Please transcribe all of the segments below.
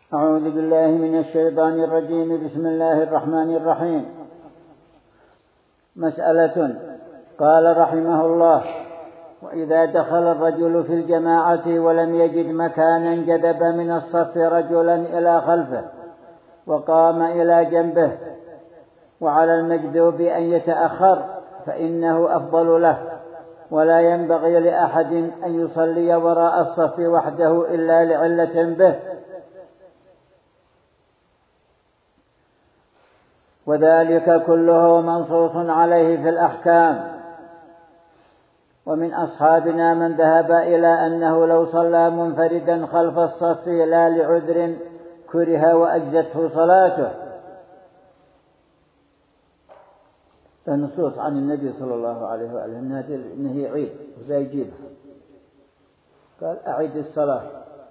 أعوذ بالله من الشيطان الرجيم. بسم الله الرحمن الرحيم. مسألة. قال رحمه الله: وإذا دخل الرجل في الجماعة ولم يجد مكانا جذب من الصف رجلا إلى خلفه وقام إلى جنبه، وعلى المجذوب أن يتأخر فإنه أفضل له، ولا ينبغي لأحد أن يصلي وراء الصف وحده إلا لعلة به، وذلك كله منصوص عليه في الأحكام. ومن أصحابنا من ذهب إلى أنه لو صلى منفردا خلف الصف لا لعذر كره وأجزته صلاته. النصوص عن النبي صلى الله عليه وآله إنه يعيد وزي يجيبها، قال: أعيد الصلاة.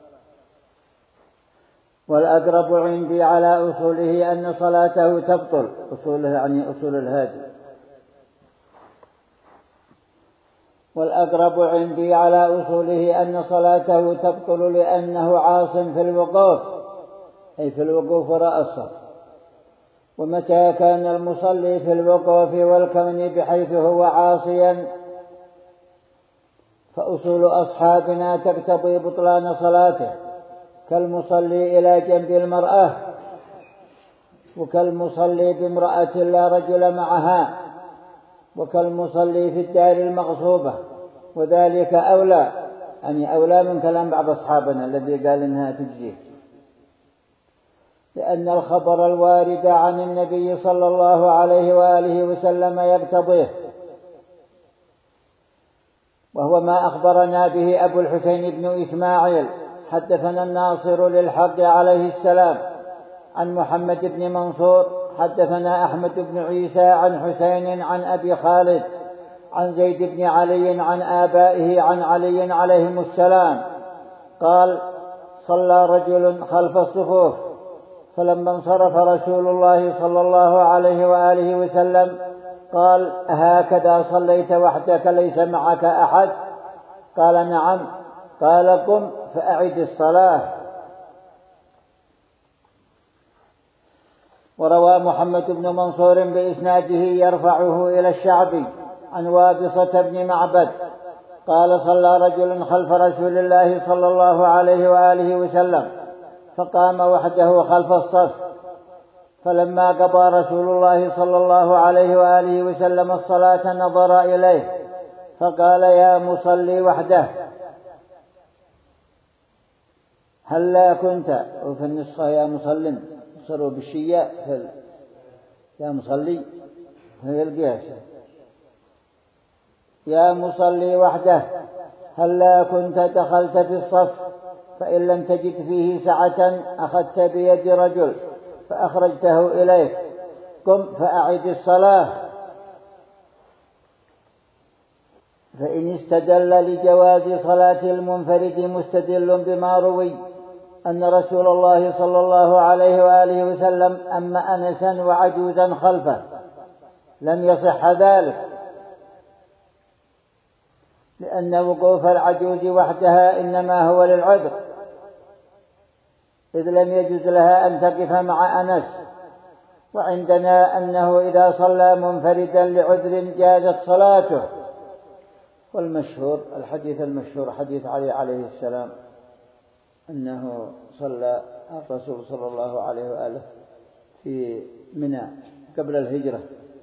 والأقرب عندي على أصوله أن صلاته تبطل. أصوله يعني أصول الهادي. والأقرب عندي على أصوله أن صلاته تبطل لأنه عاص في الوقوف، أي في الوقوف وراء الصف. ومتى كان المصلي في الوقوف والكون بحيث هو عاصيا فأصول أصحابنا تقتضي بطلان صلاته، كالمصلي إلى جنب المرأة، وكالمصلي بامرأة لا رجل معها، وكالمصلي في الدار المغصوبة. وذلك أولى، يعني أولى من كلام بعض أصحابنا الذي قال إنها تجزيه، لأن الخبر الوارد عن النبي صلى الله عليه وآله وسلم يقتضيه، وهو ما أخبرنا به أبو الحسين بن إسماعيل. حدثنا الناصر للحق عليه السلام عن محمد بن منصور. حدثنا أحمد بن عيسى عن حسين عن أبي خالد عن زيد بن علي عن آبائه عن علي عليهم السلام قال: صلى رجل خلف الصفوف، فلما انصرف رسول الله صلى الله عليه وآله وسلم قال: أهكذا صليت وحدك ليس معك أحد؟ قال: نعم. قال: قم فأعد الصلاة. وروى محمد بن منصور بإسناده يرفعه إلى الشعبي عن وابصة بن معبد قال: صلى رجل خلف رسول الله صلى الله عليه وآله وسلم فقام وحده خلف الصف، فلما قضى رسول الله صلى الله عليه وآله وسلم الصلاة نظر إليه فقال: يا مصلي وحده، هلا كنت، وفي النسخة يا مسلم، صروا بالشياء يا مصلي، هي القياس، يا مصلي وحده، هلا كنت دخلت في الصف فإن لم تجد فيه سعة أخذت بيد رجل فأخرجته إليك، قم فأعد الصلاة. فإن استدل لجواز صلاة المنفرد مستدل بما روي أن رسول الله صلى الله عليه وآله وسلم أما أنسا وعجوزا خلفه لم يصح ذلك، لأن وقوف العجوز وحدها إنما هو للعذر، إذ لم يجوز لها أن تقف مع أنس. وعندنا أنه إذا صلى منفردا لعذر جازت صلاته. والمشهور الحديث المشهور حديث علي عليه السلام أنه صلى الرسول صلى الله عليه وآله في منى قبل الهجرة،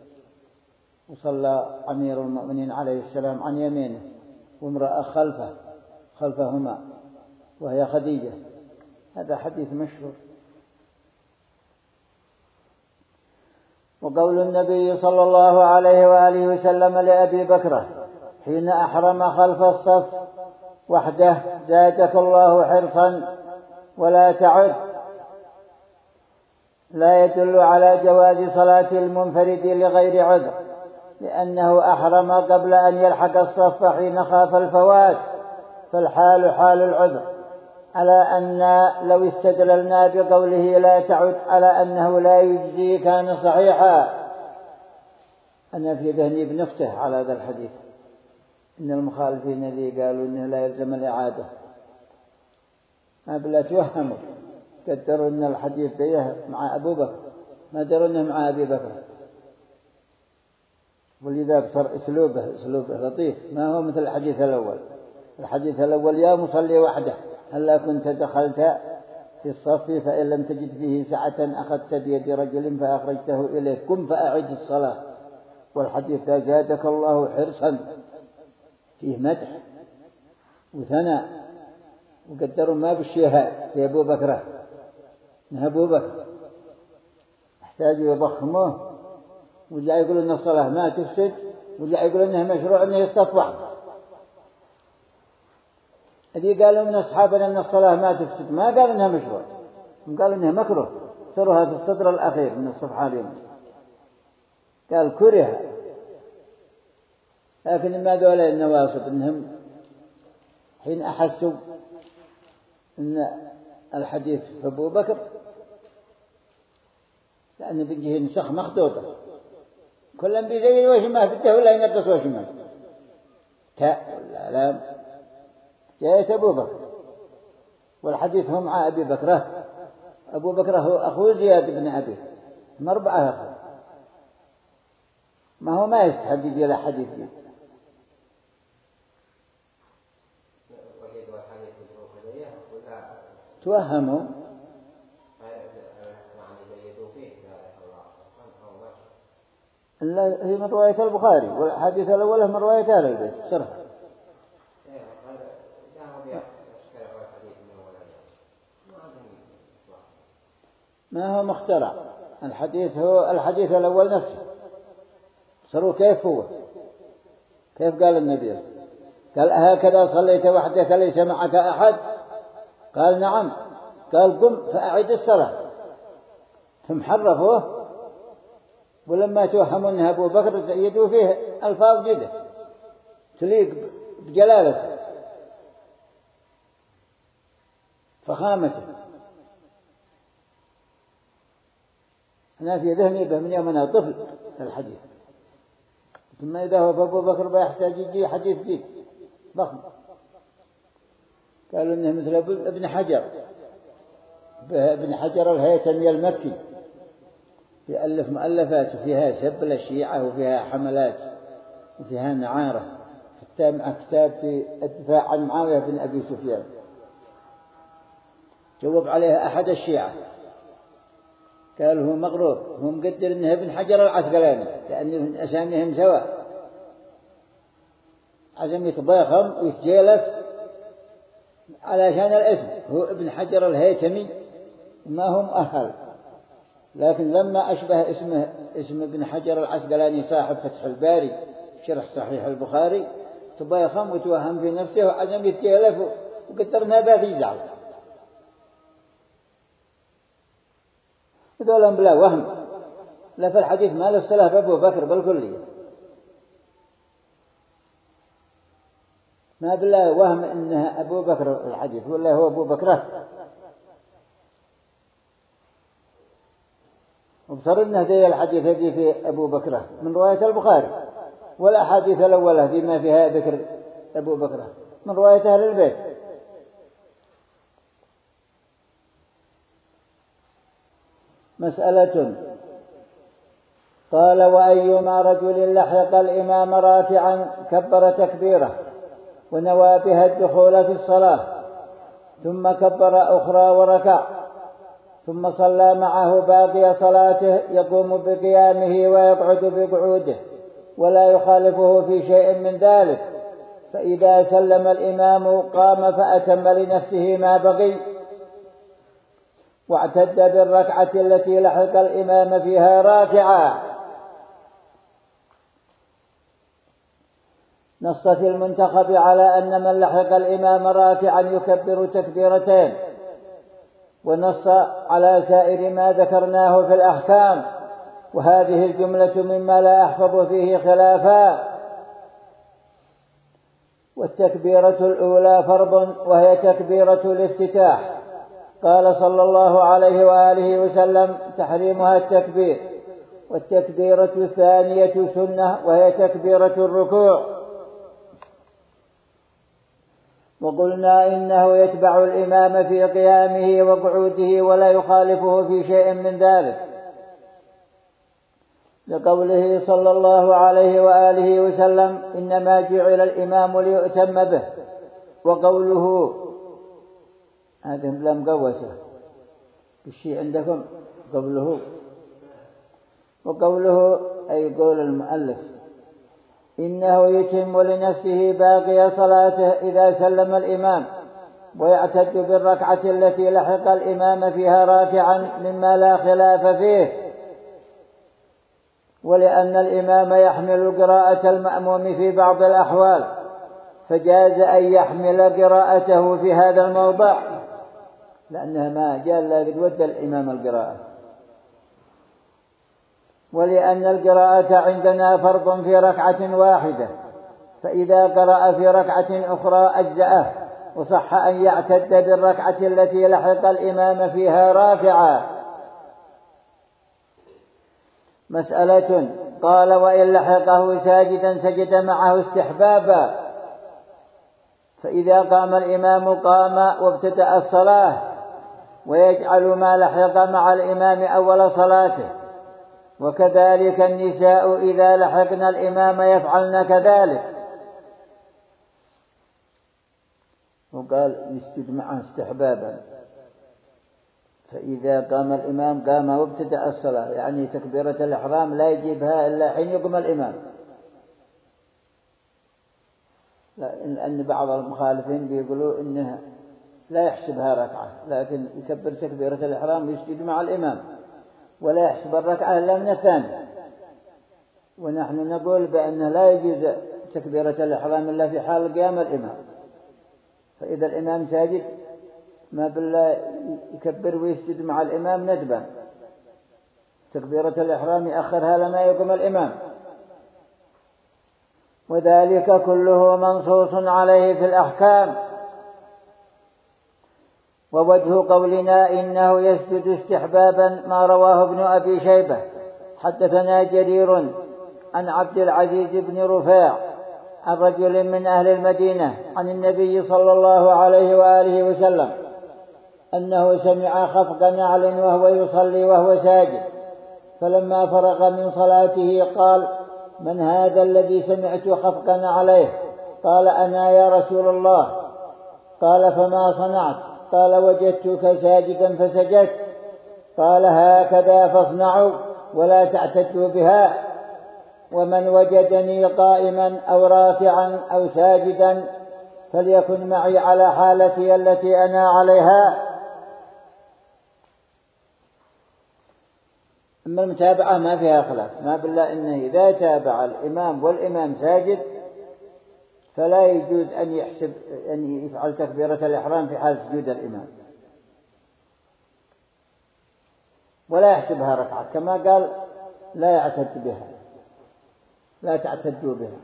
وصلى أمير المؤمنين عليه السلام عن يمينه وامرأة خلفهما وهي خديجة. هذا حديث مشهور. وقول النبي صلى الله عليه وآله وسلم لأبي بكر حين أحرم خلف الصف وحده: زادك الله حرصا ولا تعد، لا يدل على جواز صلاة المنفرد لغير عذر، لأنه أحرم قبل أن يلحق الصف حين خاف الفوات، فالحال حال العذر، على أن لو استدللنا بقوله لا تعد على أنه لا يجزي كان صحيحا. أنا في ذهني بنفته على هذا الحديث إن المخالفين الذي قالوا إنه لا يلزم الإعادة ما بلا توهموا قدروا أن الحديث ده مع أبو بكر، ما دروا أنه مع أبي بكر، ولذا صار أسلوبه لطيف، ما هو مثل الحديث الأول. الحديث الأول: يا مصلي وحده هلا كنت دخلت في الصف فإن لم تجد فيه سعة أخذت بيد رجل فأخرجته إليك قم فأعد الصلاة. والحديث ذا زادك الله حرصا فيه مدح وثناء، وقدروا ما بالشيهاء في أبو بكر، إنه أبو بكر احتاجوا يضخموه، وجاء يقولوا أن الصلاة ما تفسد، وجاء يقولوا أنه مشروع أنه يستطبع. الذي قالوا من أصحابنا أن الصلاة ما تفسد ما قالوا أنها مشروع، قالوا أنها مكروه، صرها في السطر الأخير من الصفحة اليوم، قال كره. لكن ما ذولا النواصب إنهم حين أحسوا أن الحديث في أبو بكر، لأن بيجيه نسخ مخطوطة كلهم بيزيد وشمه في التهويل لا ينقص وشمه تاء ولا لام جاءت أبو بكر، والحديث هم مع أبي بكر. أبو بكر هو أخو زياد بن أبي، هم 4 أخو، ما هو ما يستحب يجي له حديث دي. توهموا هي من رواية البخاري، والحديث الأول من رواية آل البيت صرح. ما هو مخترع الحديث، هو الحديث الأول نفسه صاروا كيف هو، كيف قال النبي؟ قال هكذا صليت وحدك ليس معك أحد؟ قال نعم. قال قم فأعد الصلاة. ثم حرفوه، ولما توهموا أنها أبو بكر زيدوا فيه ألفاظ جديدة تليق بجلالته فخامته. أنا في ذهني به من يوم أنا طفل الحديث، ثم إذا هو أبو بكر بيحتاج يجي حديث جديد ضخم. قالوا إنه مثل ابن حجر الهيثمي المكي، يألف مؤلفات وفيها سب للشيعة وفيها حملات وفيها نعارة، حتى مع كتاب في الدفاع عن معاوية بن أبي سفيان جواب عليها أحد الشيعة قال هو مغرور، هو مقدر إنه ابن حجر العسقلاني لأن أساميهم سواء، عزم يتضاخم ويتجالف علشان الاسم، هو ابن حجر الهيثمي ما هو مؤهل. لكن لما أشبه اسم ابن حجر العسقلاني صاحب فتح الباري شرح صحيح البخاري تضاخم وتوهم في نفسه وعزم يتجالف وقدرنا باقي زعل. ذولا بلا وهم، لا في الحديث ما للصلاة بأبو بكر بالكلية، ما بلا وهم إنها أبو بكر الحديث ولا هو أبو بكر. وبصرنا ذي الحديث هذه في أبو بكر من رواية البخاري، والأحاديث الأولى فيما فيها ذكر أبو بكر من رواية أهل البيت. مسألة. قال وأيما رجل لحق الإمام راكعا كبر تكبيره ونوى بها الدخول في الصلاة ثم كبر أخرى وركع ثم صلى معه باقي صلاته يقوم بقيامه ويقعد بقعوده ولا يخالفه في شيء من ذلك، فإذا سلم الإمام قام فأتم لنفسه ما بقي واعتد بالركعة التي لحق الإمام فيها راكعا. نص في المنتخب على أن من لحق الإمام راكعا يكبر تكبيرتين، ونص على سائر ما ذكرناه في الأحكام، وهذه الجملة مما لا أحفظ فيه خلافا. والتكبيرة الأولى فرض وهي تكبيرة الافتتاح، قال صلى الله عليه وآله وسلم تحريمها التكبير. والتكبيرة الثانية سنة وهي تكبيرة الركوع. وقلنا إنه يتبع الإمام في قيامه وقعوده ولا يخالفه في شيء من ذلك، لقوله صلى الله عليه وآله وسلم: إنما جعل الإمام ليؤتم به. وقوله هذه لم قوسه بالشيء عندكم قوله، وقوله أي قول المؤلف: إنه يتم لنفسه باقي صلاته إذا سلم الإمام، ويعتد بالركعة التي لحق الإمام فيها راكعا مما لا خلاف فيه، ولأن الإمام يحمل قراءة المأموم في بعض الأحوال فجاز أن يحمل قراءته في هذا الموضع، لأنه ما جاء لا قد ودى الإمام القراءة، ولأن القراءة عندنا فرض في ركعة واحدة، فإذا قرأ في ركعة أخرى أجزأه، وصح أن يعتد بالركعة التي لحق الإمام فيها رافعا. مسألة. قال: وإن لحقه ساجدا سجد معه استحبابا، فإذا قام الإمام قام وابتدأ الصلاة، ويجعل ما لحق مع الإمام أول صلاته، وكذلك النساء إذا لحقن الإمام يفعلن كذلك. وقال يسجد معه استحبابا، فإذا قام الإمام قام وابتدأ الصلاة، يعني تكبيرة الإحرام لا يجيبها إلا حين يقوم الإمام، لأن بعض المخالفين بيقولوا إنها لا يحسبها ركعة، لكن يكبر تكبيرة الإحرام ويسجد مع الإمام، ولا يحسب الركعة إلا من الثانية. ونحن نقول بأنه لا يجوز تكبيرة الإحرام إلا في حال قيام الإمام، فإذا الإمام ساجد ما بالله يكبر ويسجد مع الإمام ندبا، تكبيرة الإحرام يأخرها لما يقوم الإمام. وذلك كله منصوص عليه في الأحكام. ووجه قولنا إنه يسجد استحبابا ما رواه ابن أبي شيبة: حدثنا جرير عن عبد العزيز بن رفاع عن رجل من أهل المدينة عن النبي صلى الله عليه وآله وسلم أنه سمع خفق نعل وهو يصلي وهو ساجد، فلما فرغ من صلاته قال: من هذا الذي سمعت خفقا عليه؟ قال: أنا يا رسول الله. قال: فما صنعت؟ قال: وجدتك ساجدا فسجدت. قال: هكذا فاصنعوا ولا تعتدوا بها. ومن وجدني قائما أو راكعا أو ساجدا فليكن معي على حالتي التي أنا عليها. أما المتابعة ما فيها خلاف، ما بالله إنه إذا تابع الإمام والإمام ساجد فلا يجوز أن يفعل تكبيرة الإحرام في حال سجود الإمام، ولا يحسبها ركعة، كما قال: لا يعتد بها، لا تعتدوا بها.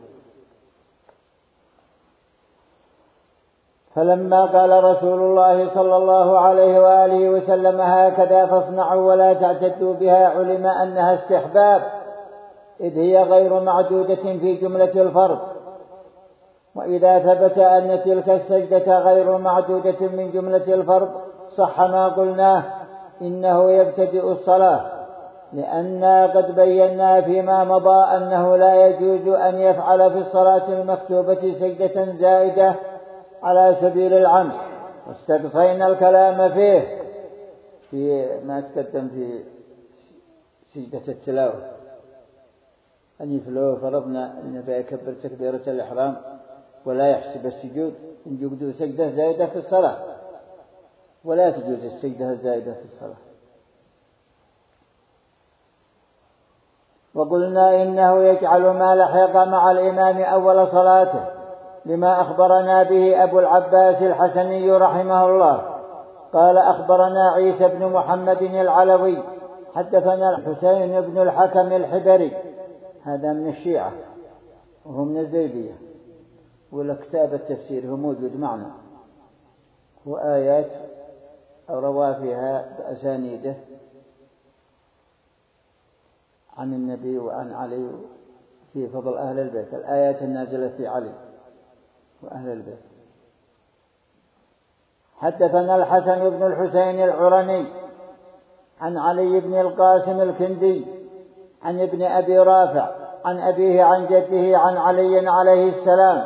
فلما قال رسول الله صلى الله عليه وآله وسلم: هكذا فاصنعوا ولا تعتدوا بها، علم أنها استحباب، إذ هي غير معدودة في جملة الفرض. وإذا ثبت أن تلك السجدة غير معدودة من جملة الفرض صح ما قلناه، إنه يبتدئ الصلاة، لأننا قد بينا فيما مضى أنه لا يجوز أن يفعل في الصلاة المكتوبة سجدة زائدة على سبيل العمد، واستقصينا الكلام فيه في ما تقدم في سجدة التلاوة، أن لو فرضنا أن يكبر تكبيرة الإحرام ولا يحسب السجود، إن يجوز سجدة زائدة في الصلاة، ولا تجوز السجدة الزائدة في الصلاة. وقلنا إنه يجعل ما لحق مع الإمام أول صلاته، لما أخبرنا به أبو العباس الحسني رحمه الله قال: أخبرنا عيسى بن محمد العلوي حدثنا الحسين بن الحكم الحبري، هذا من الشيعة وهو من الزيدية، والكتاب التفسير هو موجود معنا، وآيات روى فيها بأسانيده عن النبي وعن علي في فضل أهل البيت، الآيات النازلة في علي وأهل البيت. حدثنا الحسن بن الحسين العرني عن علي بن القاسم الكندي عن ابن أبي رافع عن أبيه عن جده عن علي عليه السلام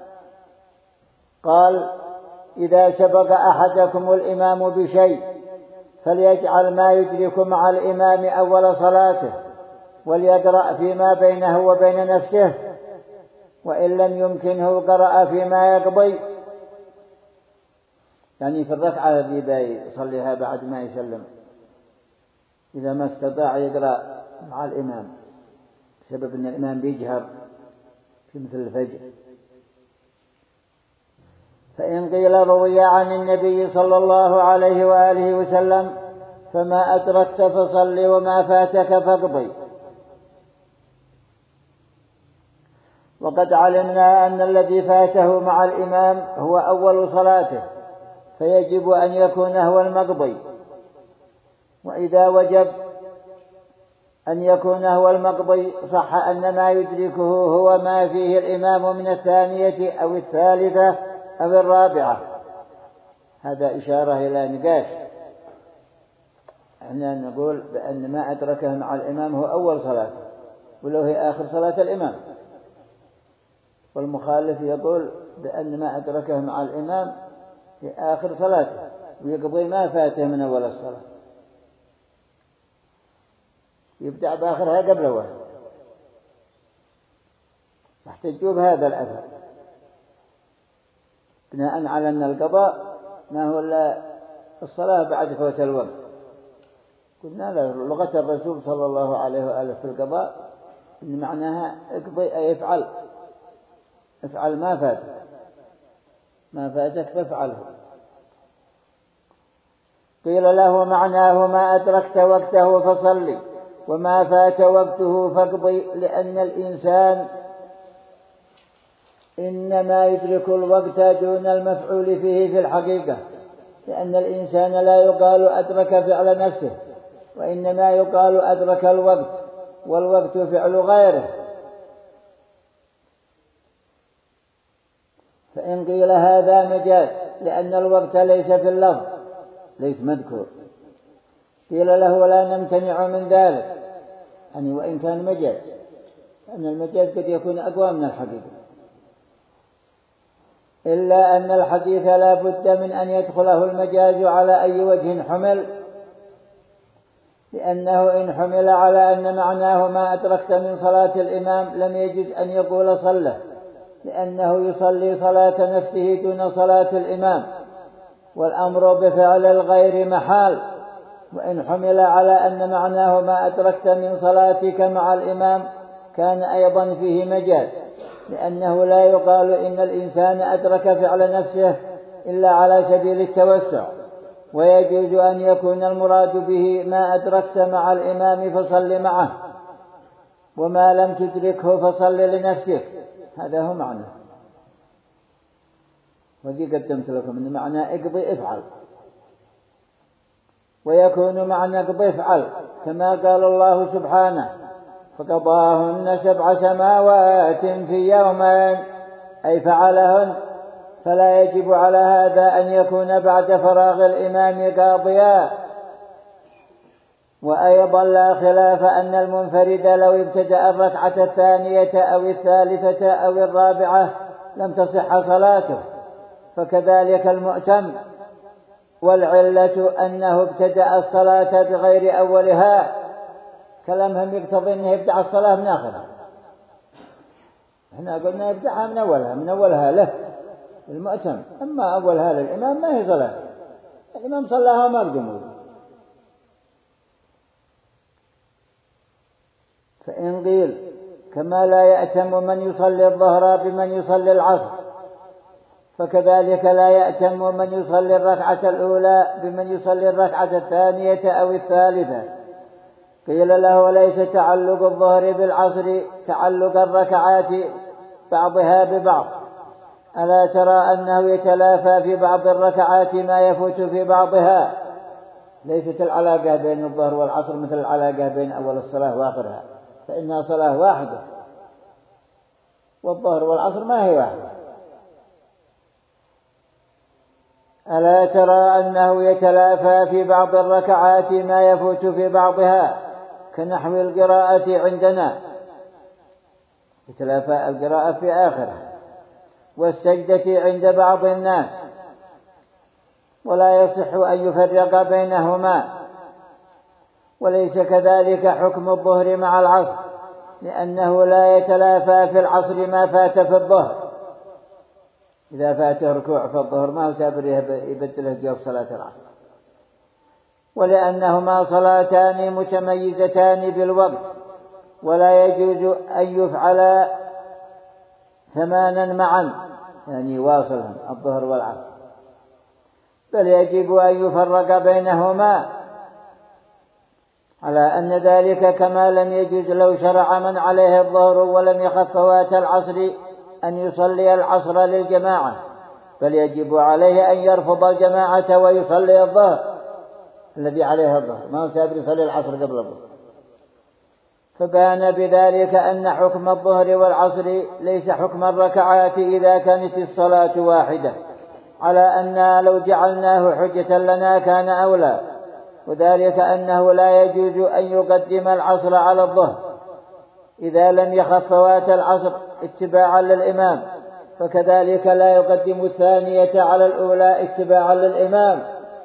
قال: إذا سبق أحدكم الإمام بشيء فليجعل ما يدرك مع الإمام أول صلاته وليقرأ فيما بينه وبين نفسه، وإن لم يمكنه قرأ فيما يقضي، يعني في الركعة التي يصليها بعد ما يسلم إذا ما استطاع يقرأ مع الإمام بسبب أن الإمام بيجهر في مثل الفجر. فإن قيل روي عن النبي صلى الله عليه وآله وسلم: فما أدركت فصل وما فاتك فاقضي. وقد علمنا أن الذي فاته مع الإمام هو أول صلاته، فيجب أن يكون هو المقضي. وإذا وجب أن يكون هو المقضي صح أن ما يدركه هو ما فيه الإمام من الثانية أو الثالثة أو الرابعة. هذا إشارة إلى نقاش. احنا نقول بأن ما أدركه مع الإمام هو أول صلاة ولو هي آخر صلاة الإمام، والمخالف يقول بأن ما أدركه مع الإمام هي آخر صلاته ويقضي ما فاته من أول الصلاة، يبدأ بآخرها قبل أولها. احتجوا بهذا الأثر بناء على أن القضاء ما هو إلا الصلاة بعد فوت الوقت. قلنا لغة الرسول صلى الله عليه وآله في القضاء إن معناها اقضي أي افعل ما فاتك فافعله. قيل له: معناه ما أدركت وقته فصلي وما فات وقته فاقضي، لأن الإنسان إنما يدرك الوقت دون المفعول فيه في الحقيقة، لأن الإنسان لا يقال أدرك فعل نفسه، وإنما يقال أدرك الوقت، والوقت فعل غيره. فإن قيل هذا مجاز لأن الوقت ليس في اللفظ، ليس مذكور، قيل له: لا نمتنع من ذلك، يعني وإن كان مجاز، لأن المجاز قد يكون أقوى من الحقيقة، إلا أن الحديث لا بد من أن يدخله المجاز على أي وجه حمل، لأنه إن حمل على أن معناه ما أدركت من صلاة الإمام لم يجد أن يقول صلى، لأنه يصلي صلاة نفسه دون صلاة الإمام، والأمر بفعل الغير محال. وإن حمل على أن معناه ما أدركت من صلاتك مع الإمام كان أيضا فيه مجاز، لأنه لا يقال إن الإنسان أدرك فعل نفسه إلا على سبيل التوسع، ويجوز أن يكون المراد به ما أدركت مع الإمام فصل معه، وما لم تدركه فصل لنفسك. هذا هو معنى، وذي قدمت لكم أن معنى اقضي افعل، ويكون معنى اقضي افعل كما قال الله سبحانه: فقضاهن 7 سماوات في يومين، أي فعلهن، فلا يجب على هذا أن يكون بعد فراغ الإمام قاضيا. وأيضا لا خلاف أن المنفرد لو ابتدأ الركعة الثانية أو الثالثة أو الرابعة لم تصح صلاته، فكذلك المؤتم، والعلة أنه ابتدأ الصلاة بغير أولها، كلامهم يقتضي أنه يبدأ الصلاة من آخرها. احنا قلنا يبدأها من أولها له المؤتم، أما أولها للإمام ما هي صلاة، الإمام صلاها وما قدموا. فإن قيل كما لا يأتم من يصلي الظهر بمن يصلي العصر، فكذلك لا يأتم من يصلي الركعة الأولى بمن يصلي الركعة الثانية أو الثالثة. قيل له: ليس تعلق الظهر بالعصر تعلق الركعات بعضها ببعض، ألا ترى أنه يتلافى في بعض الركعات ما يفوت في بعضها؟ ليست العلاقة بين الظهر والعصر مثل العلاقة بين أول الصلاة وآخرها، فإنها صلاة واحدة، والظهر والعصر ما هي واحدة. ألا ترى أنه يتلافى في بعض الركعات ما يفوت في بعضها كنحو القراءة عندنا، يتلافى القراءة في آخرها، والسجدة عند بعض الناس، ولا يصح أن يفرق بينهما. وليس كذلك حكم الظهر مع العصر، لأنه لا يتلافى في العصر ما فات في الظهر. إذا فاته ركوع في الظهر ما هو سابر يبدله جوف صلاة العصر، ولأنهما صلاتان متميزتان بالوقت، ولا يجوز أن يفعل ثمانا معا، يعني واصلا الظهر والعصر، بل يجب أن يفرق بينهما، على أن ذلك كما لم يجوز لو شرع من عليه الظهر ولم يخف فوات العصر أن يصلي العصر للجماعة، بل يجب عليه أن يرفض الجماعة ويصلي الظهر الذي عليه الظهر، ما هو سابر يصلي العصر قبل الظهر. فبان بذلك أن حكم الظهر والعصر ليس حكم الركعات إذا كانت الصلاة واحدة، على أننا لو جعلناه حجة لنا كان أولى، وذلك أنه لا يجوز أن يقدم العصر على الظهر إذا لم يخف فوات العصر اتباعا للإمام، فكذلك لا يقدم الثانية على الأولى اتباعا للإمام.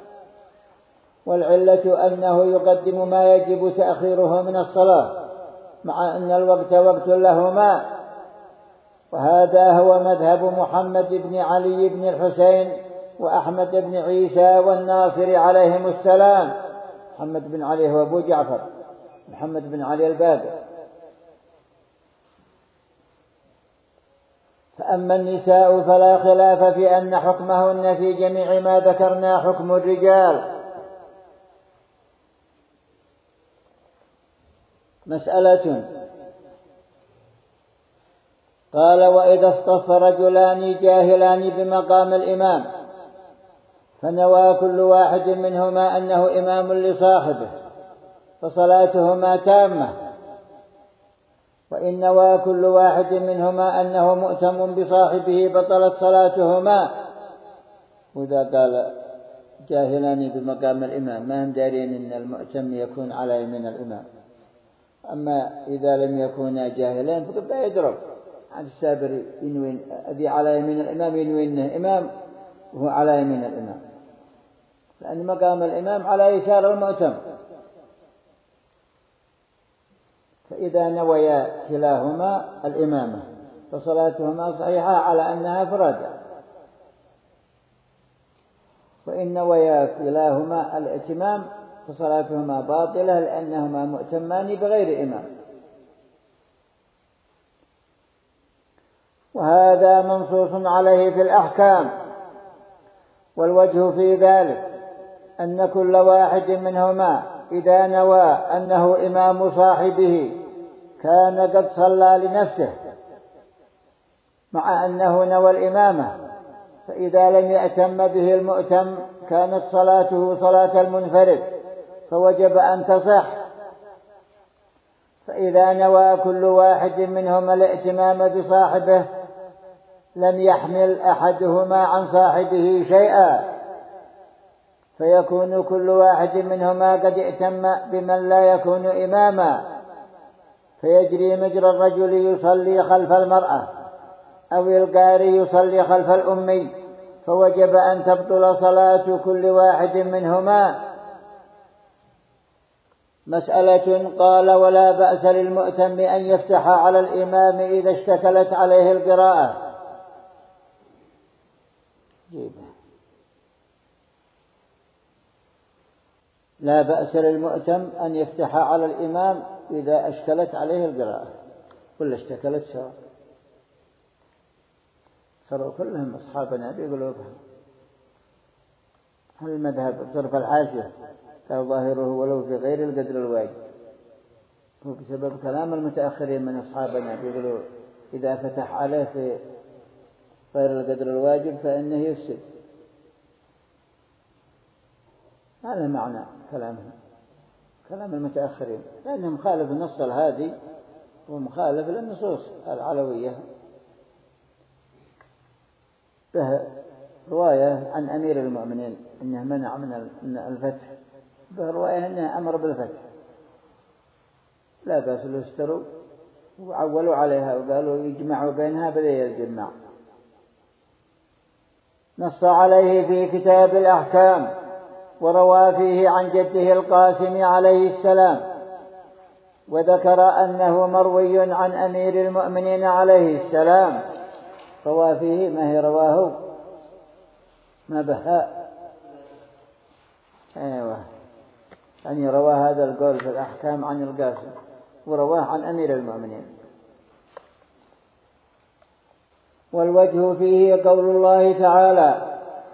والعلة أنه يقدم ما يجب تأخيره من الصلاة مع أن الوقت وقت لهما. وهذا هو مذهب محمد بن علي بن الحسين وأحمد بن عيسى والناصر عليهم السلام. محمد بن علي هو أبو جعفر، محمد بن علي الباقر. فأما النساء فلا خلاف في أن حكمهن في جميع ما ذكرنا حكم الرجال. مسألة. قال: وإذا اصطف رجلان جاهلان بمقام الإمام فنوى كل واحد منهما أنه إمام لصاحبه فصلاتهما تامة، وإن نوى كل واحد منهما أنه مؤتم بصاحبه بطلت صلاتهما. وإذا قال جاهلان بمقام الإمام ما هم دارين أن المؤتم يكون على يمين الإمام، أما إذا لم يكونا جاهلين فقد لا يدرك عن السابر ينوي أذي على يمين الإمام ينوي أنه إمام وهو على يمين الإمام، لأن مقام الإمام على يسار المؤتم. فإذا نويا كلاهما الإمامة فصلاتهما صحيحة على أنها فرادة، وإن نويا كلاهما الائتمام فصلاتهما باطلة لأنهما مؤتمان بغير إمام. وهذا منصوص عليه في الأحكام. والوجه في ذلك أن كل واحد منهما إذا نوى أنه إمام صاحبه كان قد صلى لنفسه مع أنه نوى الإمامة، فإذا لم يأتم به المؤتم كانت صلاته صلاة المنفرد فوجب أن تصح. فإذا نوى كل واحد منهما الائتمام بصاحبه لم يحمل أحدهما عن صاحبه شيئا، فيكون كل واحد منهما قد ائتم بمن لا يكون إماما، فيجري مجرى الرجل يصلي خلف المرأة أو القاري يصلي خلف الأمي، فوجب أن تبطل صلاة كل واحد منهما. مسألة. قال: ولا بأس للمؤتم أن يفتح على الإمام إذا اشتكلت عليه القراءة. لا بأس للمؤتم أن يفتح على الإمام إذا اشتكلت عليه القراءة، كل اشتكلت سواء، صاروا كلهم أصحابنا بيقولوا بها. المذهب صرف الحاشية ظاهره ولو في غير القدر الواجب، هو بسبب كلام المتأخرين من أصحابنا بيقولوا إذا فتح عليه في غير القدر الواجب فإنه يفسد. هذا معنى كلامهم، كلام المتأخرين، لأنه مخالف النص الهادي ومخالف للنصوص العلوية به رواية عن أمير المؤمنين أنه منع من الفتح، برواية أنه أمر بالفتح، لا بأس له اشتروا وعولوا عليها وقالوا يجمعوا بينها بذي الجماع. نص عليه في كتاب الأحكام وروى فيه عن جده القاسم عليه السلام، وذكر أنه مروي عن أمير المؤمنين عليه السلام. روى فيه ما هي رواه ما بهاء، أيوة، يعني روى هذا القول في الأحكام عن القاسم ورواه عن أمير المؤمنين. والوجه فيه قول الله تعالى: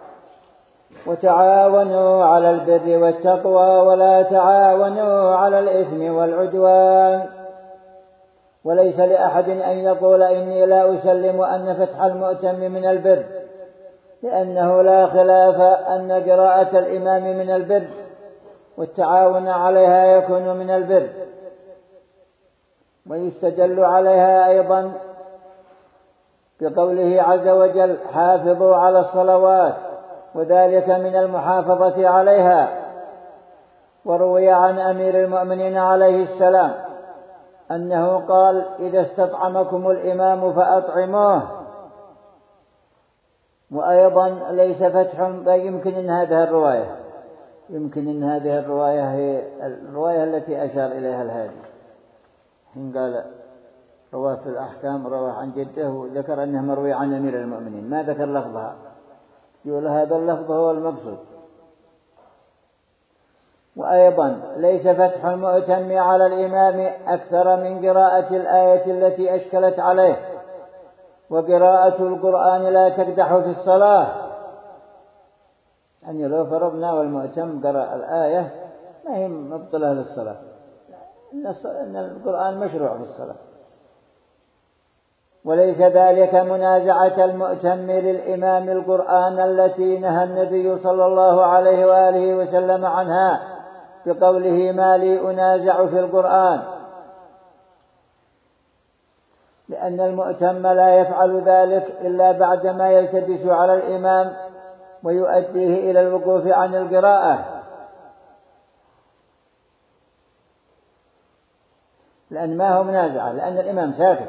وتعاونوا على البر والتقوى ولا تعاونوا على الإثم والعدوان. وليس لأحد أن يقول إني لا أسلم أن فتح المؤتم من البر، لأنه لا خلاف أن قراءة الإمام من البر والتعاون عليها يكون من البر. ويستدل عليها أيضا بقوله عز وجل: حافظوا على الصلوات، وذلك من المحافظة عليها. وروي عن أمير المؤمنين عليه السلام أنه قال: إذا استطعمكم الإمام فأطعموه. وأيضا ليس فتح، يمكن أن هذه الرواية هي الرواية التي أشار إليها الهادي، حين قال رواه في الأحكام رواه عن جده وذكر أنه مروي عن أمير المؤمنين، ما ذكر لفظها، يقول هذا اللفظ هو المقصود. وأيضا ليس فتح المؤتم على الإمام أكثر من قراءة الآية التي أشكلت عليه، وقراءة القرآن لا تقدح في الصلاة. يعني لو فرضنا والمؤتم قرأ الآية ما هي مبطلة للصلاة، إن القرآن مشروع في الصلاة. وليس ذلك منازعة المؤتم للإمام القرآن التي نهى النبي صلى الله عليه وآله وسلم عنها بقوله: ما لي أنازع في القرآن، لأن المؤتم لا يفعل ذلك إلا بعدما يلتبس على الإمام ويؤديه إلى الوقوف عن القراءة، لأن ما هو منازعة، لأن الإمام ساكت،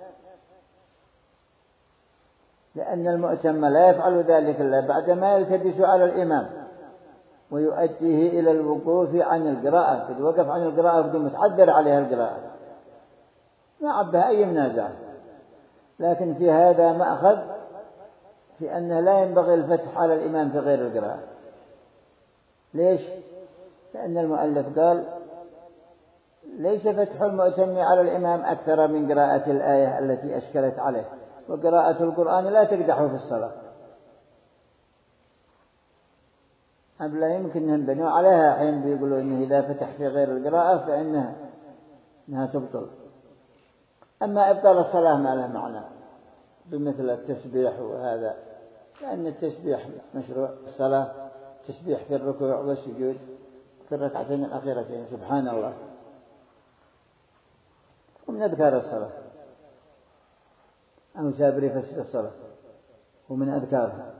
لأن المؤتم لا يفعل ذلك إلا بعدما يلتبس على الإمام ويؤديه إلى الوقوف عن القراءة. قد وقف عن القراءة بدون متعذر عليها القراءة، ما عبها أي منازعة. لكن في هذا مأخذ في أنه لا ينبغي الفتح على الإمام في غير القراءة. ليش؟ لأن المؤلف قال: ليس فتح المؤتم على الإمام أكثر من قراءة الآية التي أشكلت عليه، وقراءة القرآن لا تقدح في الصلاة. لا يمكن أن ينبنوا عليها حين بيقولوا إنه إذا فتح في غير القراءة فإنها تبطل. أما إبطال الصلاة ما له معنى بمثل التسبيح وهذا، لأن التسبيح مشروع الصلاة، تسبيح في الركوع والسجود في الركعتين الأخيرتين، سبحان الله، ومن أذكار الصلاة. أو سابري فسد الصلاة ومن أذكارها.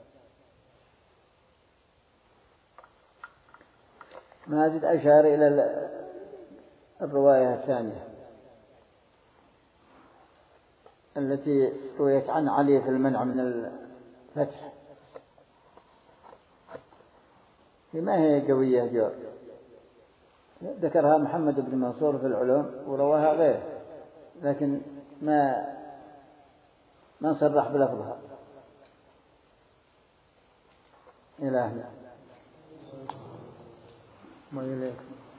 ماجد أشار إلى الرواية الثانية التي رويت عن علي في المنع من الفتح، ما هي قوية جور، ذكرها محمد بن منصور في العلوم ورواها غيره، لكن ما صرح بلفظها. إلهنا ما يليك.